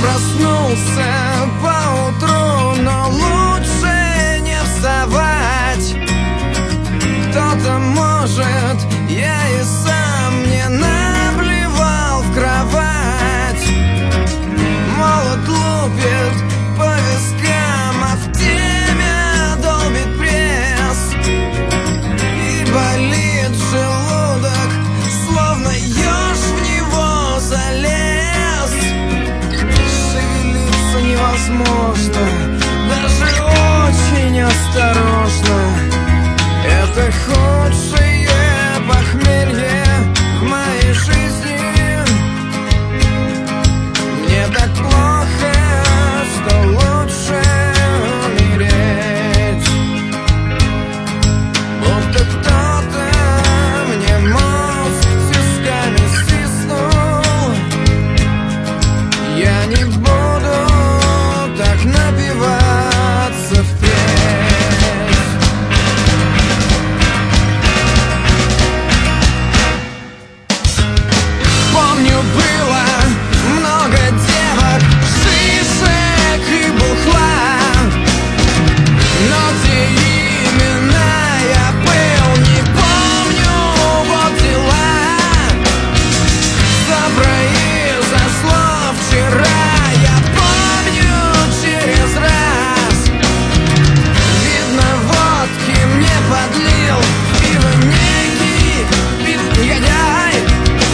проснулся поутру, но лучше не вставать. Кто-то может, я и сам не наблевал в кровать. Молот лупит по вискам, а в теме долбит пресс. И болит желудок, словно еж в него залез. Шевелиться невозможно, даже очень осторожно. Это худшее похмелье в моей жизни. Мне так плохо, что лучше умереть. Будто кто-то мне мозг тисками стиснул. Я не буду так напиваться впредь. Помню, было много девок, шишек и бухла, но те имена я был, не помню, вот дела. Что произошло вчера, я помню через раз. Видно, водки мне подлил пиво некий негодяй.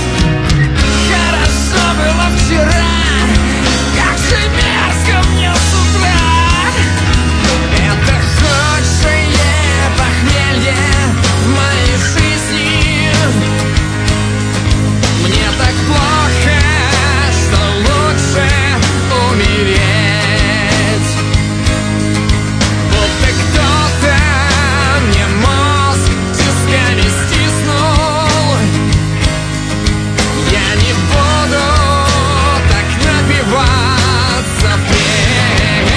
Хорошо было вчера, как же мерзко мне с утра. Это худшее похмелье в моей жизни. Мне так плохо, что лучше умереть. Будто кто-то мне мозг тисками стиснул. Я не буду так напиваться впредь.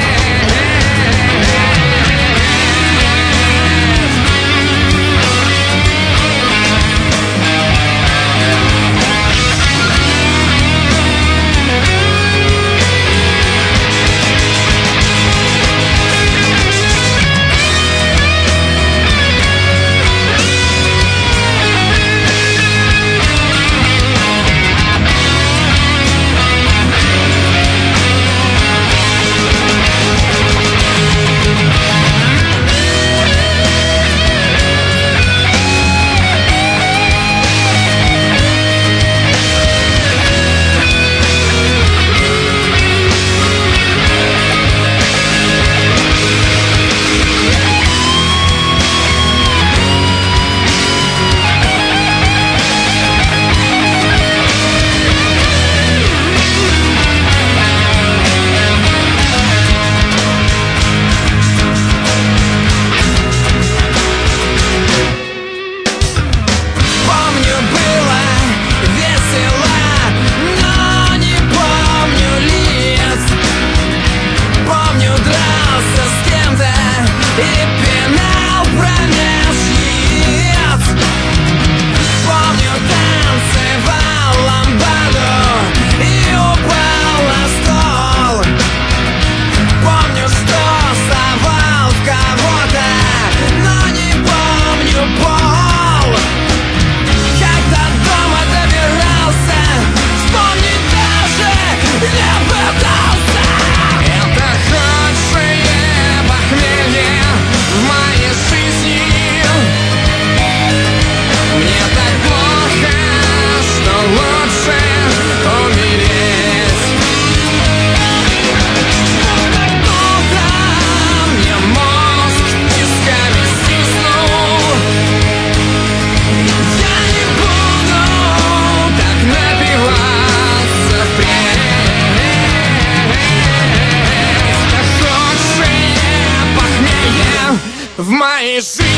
Помню, было весело, но не помню лиц. Помню, дрался с кем-то и пинал промеж яиц. Помню, танцевал ламбаду и упал на стол. Помню, что совал в кого-то, но не помню пол. Когда дома добирался, вспомнить даже не пытался. Это худшее похмелье в моей жизни. Мне так плохо, что лучше умереть. Будто кто-то мне мозг тисками стиснул. Я не буду так напиваться впредь. Это худшее похмелье в моей жизни.